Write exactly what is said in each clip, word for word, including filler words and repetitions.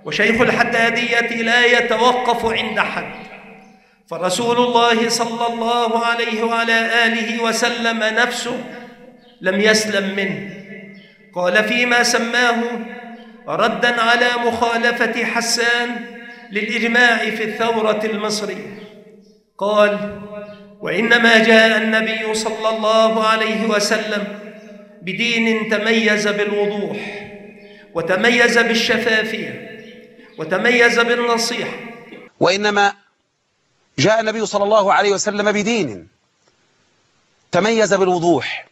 وشيخ الحدادية لا يتوقف عند حد، فرسول الله صلى الله عليه وعلى آله وسلم نفسه لم يسلم منه. قال فيما سماه ردا على مخالفة حسان للإجماع في الثورة المصرية، قال: وإنما جاء النبي صلى الله عليه وسلم بدين تميز بالوضوح، وتميز بالشفافية، وتميز بالنصيحة. وإنما جاء النبي صلى الله عليه وسلم بدين تميز بالوضوح،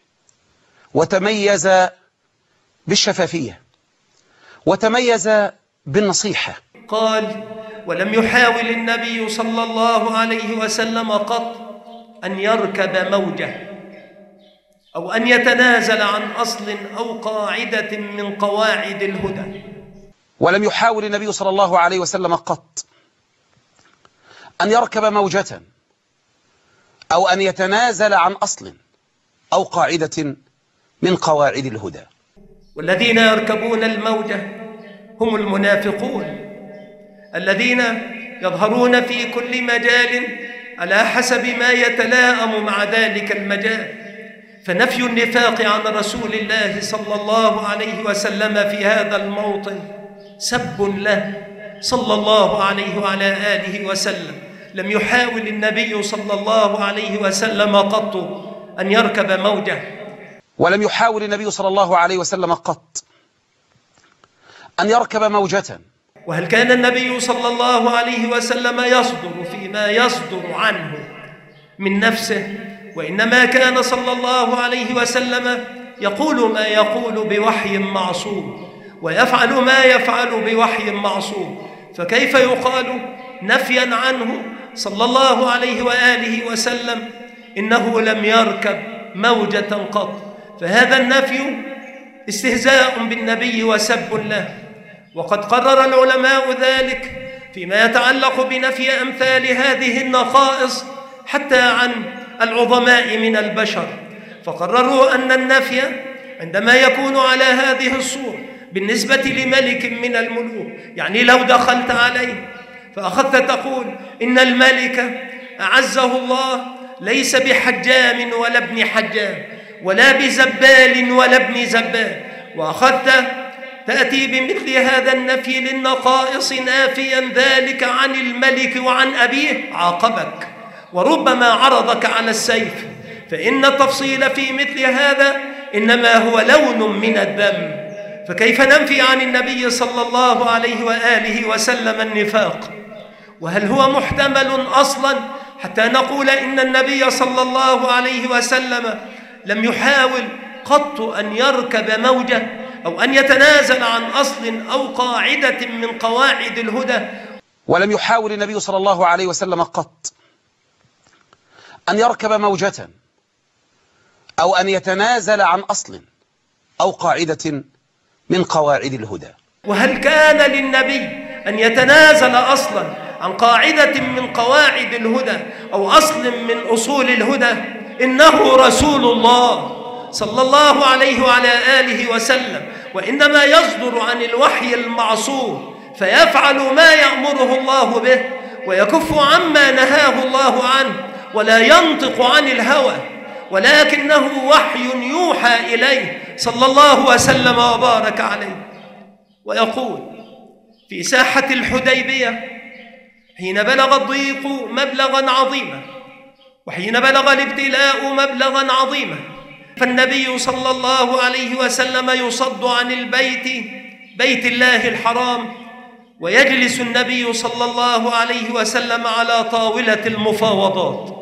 وتميز بالشفافية، وتميز بالنصيحة. قال: ولم يحاول النبي صلى الله عليه وسلم قط أن يركب موجة أو أن يتنازل عن أصل أو قاعدة من قواعد الهدى. ولم يحاول النبي صلى الله عليه وسلم قط أن يركب موجة أو أن يتنازل عن أصل أو قاعدة من قواعد الهدى. والذين يركبون الموجة هم المنافقون الذين يظهرون في كل مجال على حسب ما يتلائم مع ذلك المجال. فنفي النفاق عن رسول الله صلى الله عليه وسلم في هذا الموطن سب له صلى الله عليه وعلى آله وسلم. لم يحاول النبي صلى الله عليه وسلم قط أن يركب موجة. ولم يحاول النبي صلى الله عليه وسلم قط أن يركب موجة. وهل كان النبي صلى الله عليه وسلم يصدر فيما يصدر عنه من نفسه؟ وإنما كان صلى الله عليه وسلم يقول ما يقول بوحي معصوم، ويفعل ما يفعل بوحي معصوم، فكيف يقال نفيا عنه صلى الله عليه وآله وسلم إنه لم يركب موجة قط؟ فهذا النفي استهزاء بالنبي وسب له. وقد قرر العلماء ذلك فيما يتعلق بنفي أمثال هذه النقائص حتى عن العظماء من البشر، فقرروا أن النفي عندما يكون على هذه الصورة بالنسبة لملك من الملوك، يعني لو دخلت عليه فأخذت تقول إن الملك أعزه الله ليس بحجام ولا ابن حجام ولا بزبال ولا ابن زبال، وأخذت تأتي بمثل هذا النفي للنقائص نافيا ذلك عن الملك وعن أبيه، عاقبك وربما عرضك على السيف، فإن التفصيل في مثل هذا إنما هو لون من الدم. فكيف ننفي عن النبي صلى الله عليه وآله وسلم النفاق؟ وهل هو محتمل أصلا حتى نقول إن النبي صلى الله عليه وسلم لم يحاول قط أن يركب موجة أو أن يتنازل عن أصل أو قاعدة من قواعد الهدى؟ ولم يحاول النبي صلى الله عليه وسلم قط أن يركب موجة أو أن يتنازل عن أصل أو قاعدة من قواعد الهدى. وهل كان للنبي أن يتنازل أصلا عن قاعدة من قواعد الهدى أو أصل من أصول الهدى؟ إنه رسول الله صلى الله عليه وعلى آله وسلم، وإنما يصدر عن الوحي المعصوم فيفعل ما يأمره الله به ويكف عما نهاه الله عنه، ولا ينطق عن الهوى، ولكنه وحي يوحى إليه صلى الله وسلم وبارك عليه. ويقول في ساحة الحديبية حين بلغ الضيق مبلغا عظيما وحين بلغ الابتلاء مبلغا عظيما، فالنبي صلى الله عليه وسلم يصد عن البيت بيت الله الحرام، ويجلس النبي صلى الله عليه وسلم على طاولة المفاوضات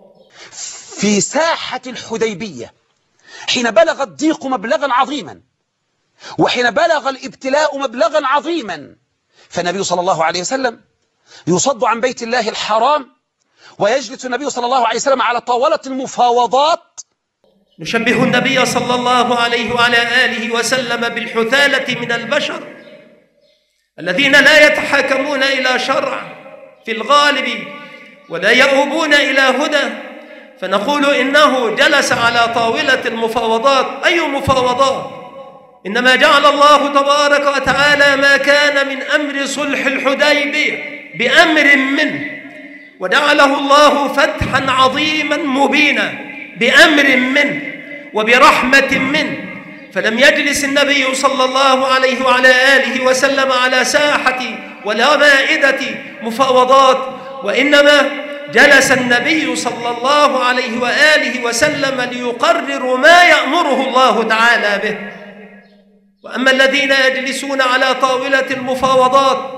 في ساحة الحديبية حين بلغ الضيق مبلغا عظيما وحين بلغ الابتلاء مبلغا عظيما، فالنبي صلى الله عليه وسلم يصد عن بيت الله الحرام ويجلس النبي صلى الله عليه وسلم على طاولة المفاوضات. نشبه النبي صلى الله عليه وعلى آله وسلم بالحثالة من البشر الذين لا يتحاكمون إلى شرع في الغالب ولا يؤوبون إلى هدى، فنقول إنه جلس على طاولة المفاوضات. أي مفاوضات؟ إنما جعل الله تبارك وتعالى ما كان من أمر صلح الحديبية بأمر منه، وجعله الله فتحا عظيما مبينا بأمر منه وبرحمة منه. فلم يجلس النبي صلى الله عليه وعلى آله وسلم على ساحة ولا مائدة مفاوضات، وإنما جلس النبي صلى الله عليه وآله وسلم ليقرر ما يأمره الله تعالى به. وأما الذين يجلسون على طاولة المفاوضات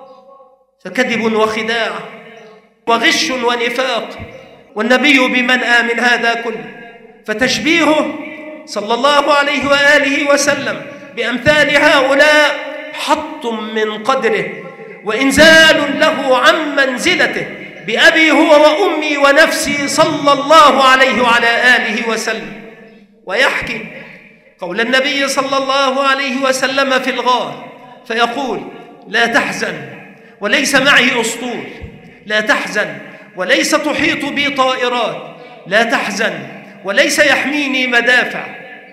فكذب وخداع وغش ونفاق، والنبي بمنأى من هذا كله. فتشبيهه صلى الله عليه وآله وسلم بأمثال هؤلاء حط من قدره وإنزال له عن منزلته بأبي هو وأمي ونفسي صلى الله عليه وعلى آله وسلم. ويحكي قول النبي صلى الله عليه وسلم في الغار فيقول: لا تحزن وليس معي أسطول، لا تحزن وليس تحيط بي طائرات، لا تحزن وليس يحميني مدافع.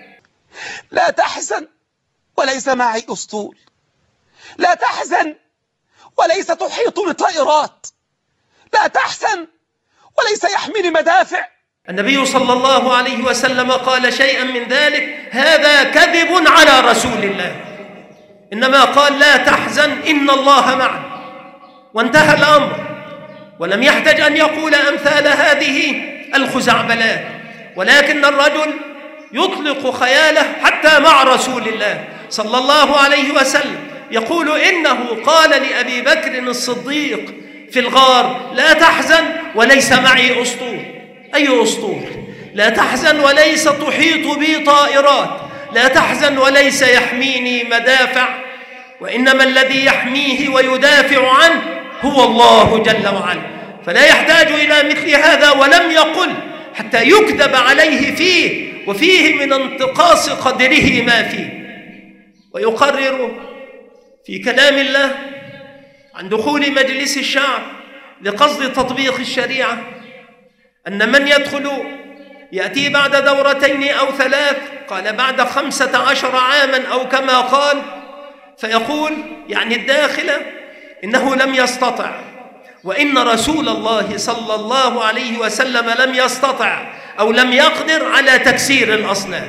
لا تحزن وليس معي أسطول، لا تحزن وليس تحيط بطائرات، لا تحزن وليس يحميني مدافع. النبي صلى الله عليه وسلم قال شيئا من ذلك هذا كذب على رسول الله، إنما قال: لا تحزن إن الله معنا، وانتهى الأمر. ولم يحتج أن يقول أمثال هذه الخزعبلات، ولكن الرجل يطلق خياله حتى مع رسول الله صلى الله عليه وسلم، يقول إنه قال لأبي بكر الصديق في الغار: لا تحزن وليس معي أسطول. أي أسطول؟ لا تحزن وليس تحيط بي طائرات، لا تحزن وليس يحميني مدافع، وإنما الذي يحميه ويدافع عنه هو الله جل وعلا. فلا يحتاج إلى مثل هذا، ولم يقل حتى يكذب عليه فيه، وفيه من انتقاص قدره ما فيه. ويقرر في كلام الله عن دخول مجلس الشعب لقصد تطبيق الشريعة أن من يدخل يأتي بعد دورتين أو ثلاث، قال بعد خمسة عشر عاما أو كما قال، فيقول يعني الداخل إنه لم يستطع، وإن رسول الله صلى الله عليه وسلم لم يستطع أو لم يقدر على تكسير الأصنام.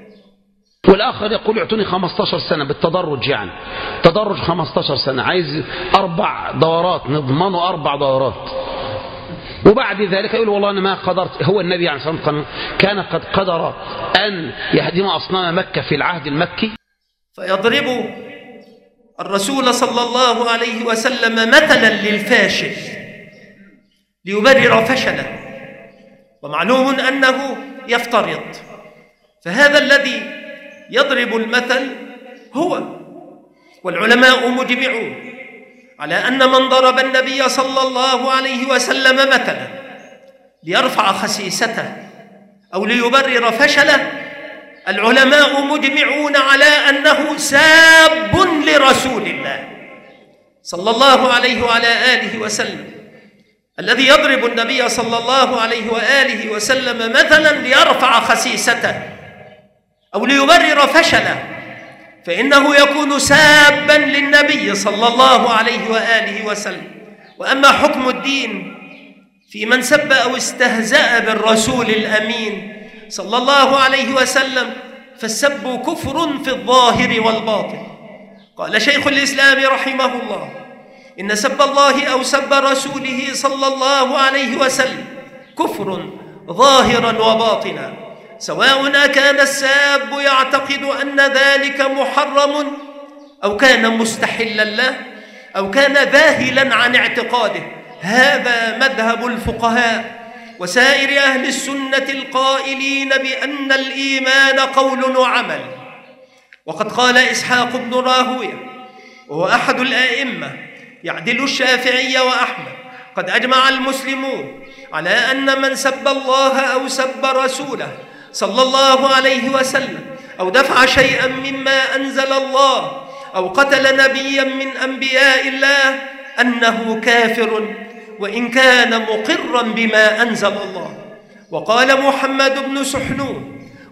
والآخر يقول: اعطوني خمسة عشر سنة بالتدرج، يعني تدرج خمسة عشر سنة، عايز أربع دورات، نضمنه أربع دورات، وبعد ذلك يقول: والله أنا ما قدرت. هو النبي عليه الصلاة والسلام كان قد قدر أن يهدم أصنام مكة في العهد المكي. فيضرب الرسول صلى الله عليه وسلم مثلا للفاشل ليبرر فشله، ومعلوم أنه يفترض. فهذا الذي يضرب المثل هو، والعلماء مجمعون على أن من ضرب النبي صلى الله عليه وسلم مثلا ليرفع خسيسته أو ليبرر فشله، العلماء مجمعون على أنه ساب لرسول الله صلى الله عليه وعلى آله وسلم. الذي يضرب النبي صلى الله عليه وآله وسلم مثلا ليرفع خسيسته أو ليبرر فشله، فإنه يكون سابا للنبي صلى الله عليه وآله وسلم. وأما حكم الدين في من سب أو استهزأ بالرسول الأمين صلى الله عليه وسلم فالسب كفر في الظاهر والباطن. قال شيخ الإسلام رحمه الله: إن سب الله أو سب رسوله صلى الله عليه وسلم كفر ظاهرا وباطنا، سواء كان الساب يعتقد أن ذلك محرم أو كان مستحلا له أو كان ذاهلا عن اعتقاده. هذا مذهب الفقهاء وسائر أهل السنة القائلين بأن الإيمان قول وعمل. وقد قال إسحاق بن راهويه وهو أحد الآئمة يعدل الشافعي وأحمد: قد أجمع المسلمون على أن من سب الله أو سب رسوله صلى الله عليه وسلم أو دفع شيئا مما أنزل الله أو قتل نبيا من أنبياء الله أنه كافر وإن كان مقرا بما أنزل الله. وقال محمد بن سحنون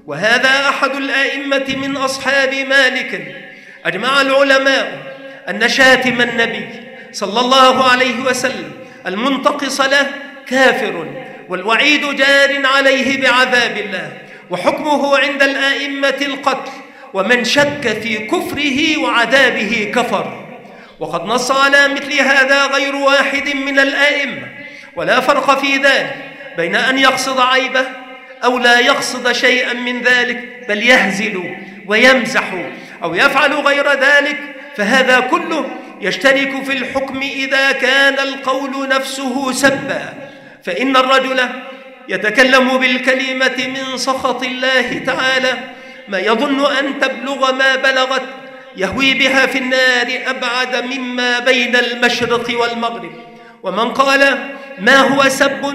وهذا أحد الآئمة من أصحاب مالك. أجمع العلماء أن شاتم النبي صلى الله عليه وسلم المنتقص له كافر، والوعيد جار عليه بعذاب الله، وحكمه عند الآئمة القتل، ومن شك في كفره وعذابه كفر. وقد نص على مثل هذا غير واحد من الآئمة، ولا فرق في ذلك بين أن يقصد عيبه أو لا يقصد شيئا من ذلك، بل يهزل ويمزح أو يفعل غير ذلك، فهذا كله يشترك في الحكم إذا كان القول نفسه سبا. فإن الرجل يتكلم بالكلمة من سخط الله تعالى ما يظن أن تبلغ ما بلغت، يهوي بها في النار أبعد مما بين المشرق والمغرب. ومن قال ما هو سب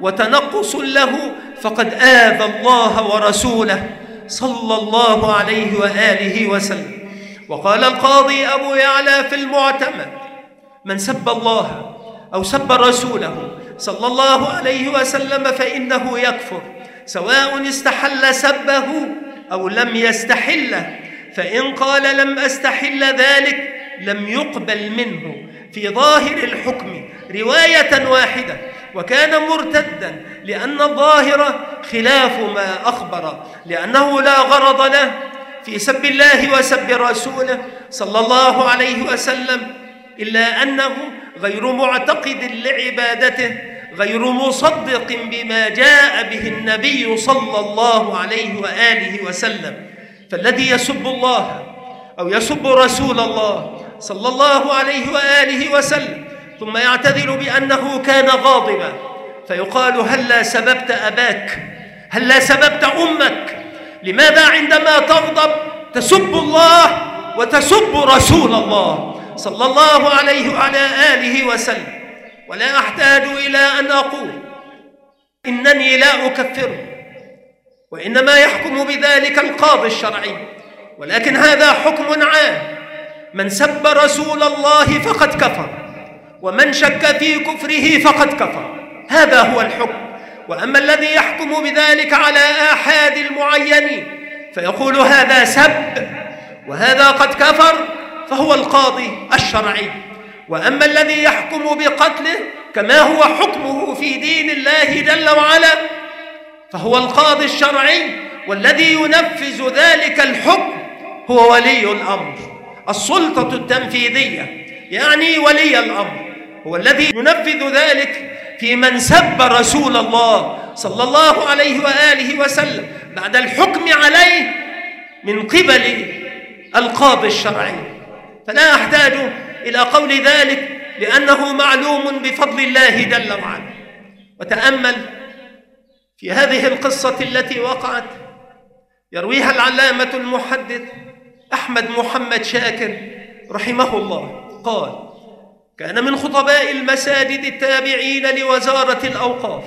وتنقص له فقد آذى الله ورسوله صلى الله عليه وآله وسلم. وقال القاضي أبو يعلى في المعتمد: من سب الله أو سب رسوله صلى الله عليه وسلم فإنه يكفر، سواء استحل سبه أو لم يستحله. فإن قال لم أستحل ذلك لم يقبل منه في ظاهر الحكم رواية واحدة، وكان مرتدا، لأن الظاهر خلاف ما أخبر، لأنه لا غرض له في سب الله وسب رسوله صلى الله عليه وسلم إلا أنه غير معتقد لعبادته، غير مصدق بما جاء به النبي صلى الله عليه وآله وسلم. فالذي يسب الله أو يسب رسول الله صلى الله عليه وآله وسلم ثم يعتذر بأنه كان غاضبا، فيقال: هلا سببت أباك؟ هلا سببت أمك؟ لماذا عندما تغضب تسب الله وتسب رسول الله صلى الله عليه وعلى آله وسلم؟ ولا أحتاج إلى أن أقول إنني لا أكفره، وإنما يحكم بذلك القاضي الشرعي، ولكن هذا حكم عام: من سب رسول الله فقد كفر، ومن شك في كفره فقد كفر. هذا هو الحكم. وأما الذي يحكم بذلك على آحاد المعينين فيقول هذا سب وهذا قد كفر، فهو القاضي الشرعي. وأما الذي يحكم بقتله كما هو حكمه في دين الله جل وعلا فهو القاضي الشرعي، والذي ينفذ ذلك الحكم هو ولي الأمر، السلطة التنفيذية، يعني ولي الأمر هو الذي ينفذ ذلك في من سب رسول الله صلى الله عليه وآله وسلم بعد الحكم عليه من قبل القاضي الشرعي. فلا أحتاج إلى قول ذلك لأنه معلوم بفضل الله جل وعلا. وتأمل في هذه القصة التي وقعت، يرويها العلامة المحدث أحمد محمد شاكر رحمه الله، قال: كان من خطباء المساجد التابعين لوزارة الأوقاف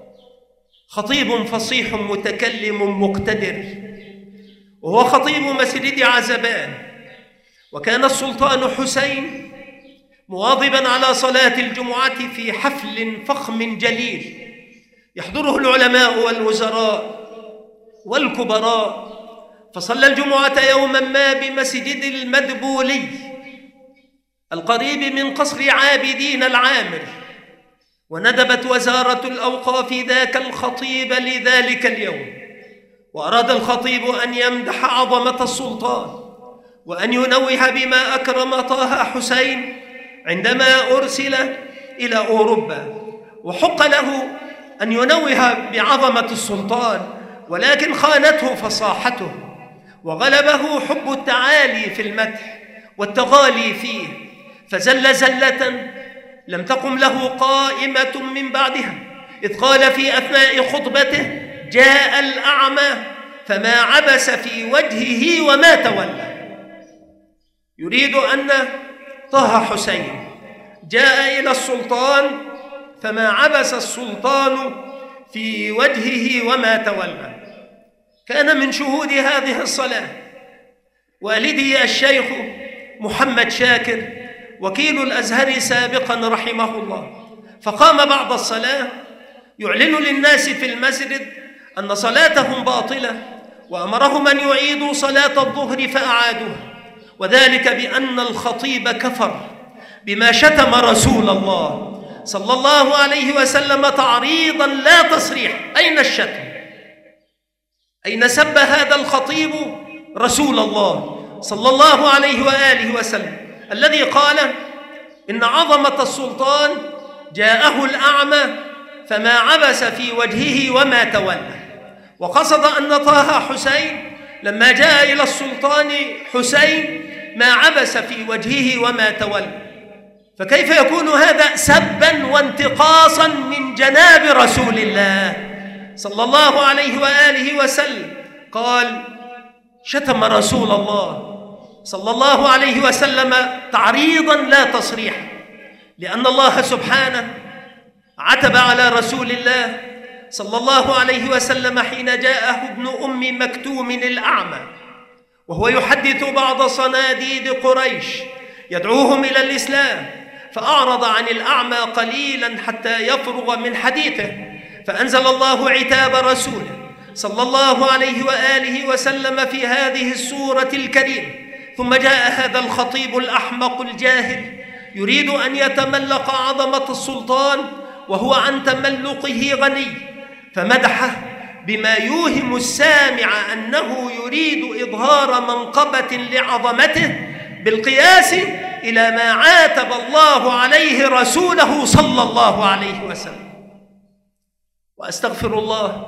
خطيب فصيح متكلم مقتدر، وهو خطيب مسجد عزبان. وكان السلطان حسين مواظبا على صلاة الجمعة في حفل فخم جليل يحضره العلماء والوزراء والكبراء. فصلى الجمعة يوما ما بمسجد المدبولي القريب من قصر عابدين العامر، وندبت وزارة الأوقاف ذاك الخطيب لذلك اليوم، وأراد الخطيب أن يمدح عظمة السلطان وأن ينوه بما أكرم طه حسين عندما أرسل إلى أوروبا، وحق له أن ينوه بعظمة السلطان، ولكن خانته فصاحته وغلبه حب التعالي في المدح والتغالي فيه، فزل زلة لم تقم له قائمة من بعدها، إذ قال في أثناء خطبته: جاء الأعمى فما عبس في وجهه وما تولى. يريد أن طه حسين جاء إلى السلطان فما عبس السلطان في وجهه وما تولى. كان من شهود هذه الصلاة والدي الشيخ محمد شاكر وكيل الأزهر سابقا رحمه الله، فقام بعد الصلاة يعلن للناس في المسجد أن صلاتهم باطلة، وأمرهم أن يعيدوا صلاة الظهر فأعادوها، وذلك بأن الخطيب كفر بما شتم رسول الله صلى الله عليه وسلم تعريضا لا تصريح. أين الشتم؟ أين سب هذا الخطيب رسول الله صلى الله عليه وآله وسلم الذي قال إن عظمة السلطان جاءه الأعمى فما عبس في وجهه وما تولى، وقصد أن طه حسين لما جاء إلى السلطان حسين ما عبس في وجهه وما تولى. فكيف يكون هذا سبا وانتقاصا من جناب رسول الله صلى الله عليه وآله وسلم؟ قال شتم رسول الله صلى الله عليه وسلم تعريضا لا تصريحا، لأن الله سبحانه عتب على رسول الله صلى الله عليه وسلم حين جاءه ابن أم مكتوم الأعمى وهو يحدث بعض صناديد قريش يدعوهم إلى الإسلام، فأعرض عن الأعمى قليلا حتى يفرغ من حديثه، فأنزل الله عتاب رسوله صلى الله عليه وآله وسلم في هذه السورة الكريمة. ثم جاء هذا الخطيب الأحمق الجاهل يريد أن يتملق عظمة السلطان وهو عن تملقه غني، فمدحه بما يوهم السامع أنه يريد إظهار منقبة لعظمته بالقياس إلى ما عاتب الله عليه رسوله صلى الله عليه وسلم. وأستغفر الله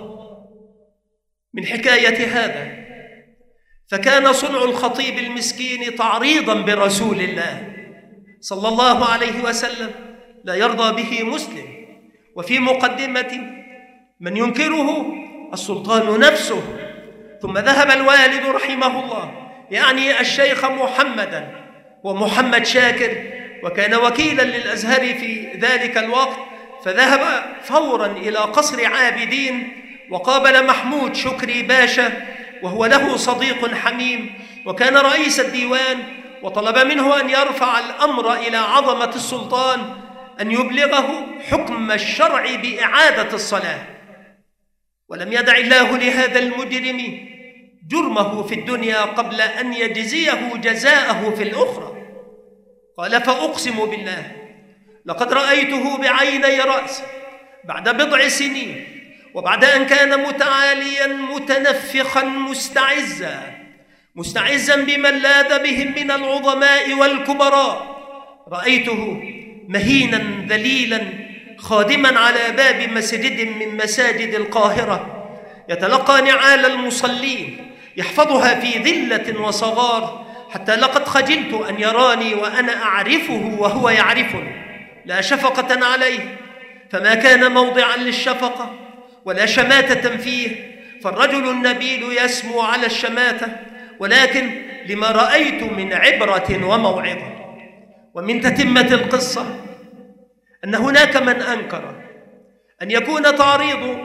من حكاية هذا، فكان صنع الخطيب المسكين تعريضا برسول الله صلى الله عليه وسلم لا يرضى به مسلم، وفي مقدمة من ينكره السلطان نفسه. ثم ذهب الوالد رحمه الله يعني الشيخ محمدا ومحمد شاكر، وكان وكيلا للأزهر في ذلك الوقت، فذهب فورا إلى قصر عابدين وقابل محمود شكري باشا وهو له صديق حميم وكان رئيس الديوان، وطلب منه أن يرفع الأمر إلى عظمة السلطان أن يبلغه حكم الشرع بإعادة الصلاة. ولم يدع الله لهذا المجرم جرمه في الدنيا قبل أن يجزيه جزاءه في الأخرى. قال فأقسم بالله لقد رأيته بعيني رأسي بعد بضع سنين، وبعد أن كان متعاليا متنفخا مستعزا مستعزا بمن لاذ بهم من العظماء والكبراء، رأيته مهينا ذليلا خادما على باب مسجد من مساجد القاهرة يتلقى نعال المصلين يحفظها في ذلة وصغار، حتى لقد خجلت أن يراني وأنا أعرفه وهو يعرفني، لا شفقة عليه فما كان موضعا للشفقة ولا شماتة فيه، فالرجل النبيل يسمو على الشماتة، ولكن لما رأيت من عبرة وموعظة. ومن تتمة القصة أن هناك من أنكر أن يكون تعريض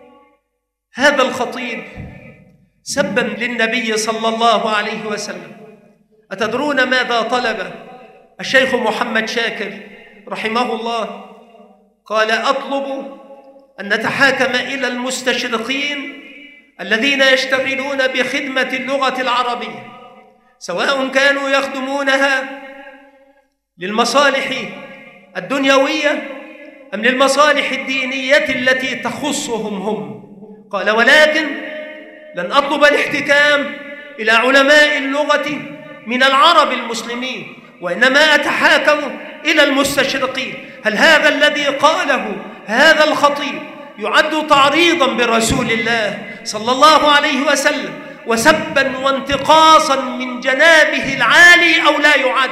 هذا الخطيب سبا للنبي صلى الله عليه وسلم. أتدرون ماذا طلب الشيخ محمد شاكر رحمه الله؟ قال أطلب أن نتحاكم إلى المستشرقين الذين يشتغلون بخدمة اللغة العربية، سواء كانوا يخدمونها للمصالح الدنيوية أم للمصالح الدينية التي تخصهم هم. قال ولكن لن أطلب الاحتكام إلى علماء اللغة من العرب المسلمين، وإنما أتحاكم إلى المستشرقين. هل هذا الذي قاله هذا الخطيب يعد تعريضا برسول الله صلى الله عليه وسلم وسبا وانتقاصا من جنابه العالي أو لا يعد؟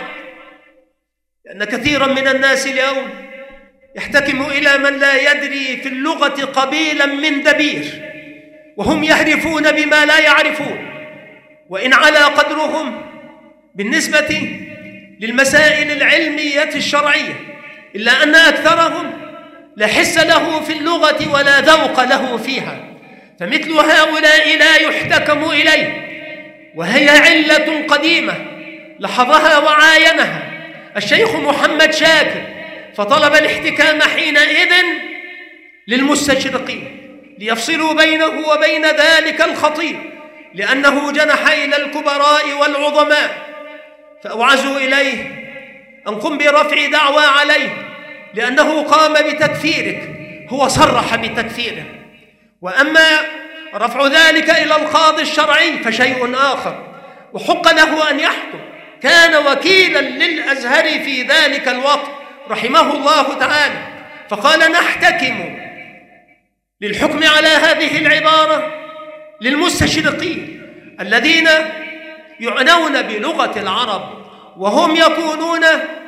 لأن كثيرا من الناس اليوم يحتكم إلى من لا يدري في اللغة قبيلا من دبير، وهم يهرفون بما لا يعرفون، وإن على قدرهم بالنسبة للمسائل العلمية الشرعية، إلا أن أكثرهم لا حس له في اللغة ولا ذوق له فيها، فمثل هؤلاء لا يحتكم إليه، وهي علة قديمة لاحظها وعاينها الشيخ محمد شاكر، فطلب الاحتكام حينئذ للمستشرقين ليفصلوا بينه وبين ذلك الخطيب لأنه جنح إلى الكبراء والعظماء فأوعزوا إليه أن قم برفع دعوى عليه لأنه قام بتكفيرك، هو صرح بتكفيره. وأما رفع ذلك إلى القاضي الشرعي فشيء آخر، وحق له أن يحكم. كان وكيلا للأزهر في ذلك الوقت رحمه الله تعالى، فقال نحتكم للحكم على هذه العبارة للمستشرقين الذين يعنون بلغة العرب، وهم يكونون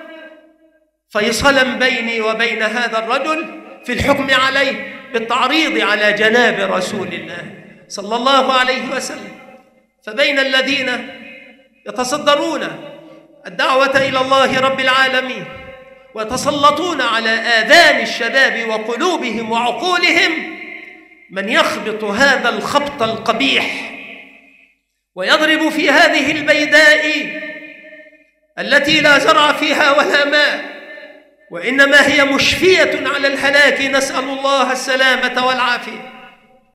فيصلا بيني وبين هذا الرجل في الحكم عليه بالتعريض على جناب رسول الله صلى الله عليه وسلم. فبين الذين يتصدرون الدعوة إلى الله رب العالمين ويتسلطون على آذان الشباب وقلوبهم وعقولهم من يخبط هذا الخبط القبيح ويضرب في هذه البيداء التي لا زرع فيها ولا ماء، وإنما هي مشفية على الهلاك، نسأل الله السلامة والعافية.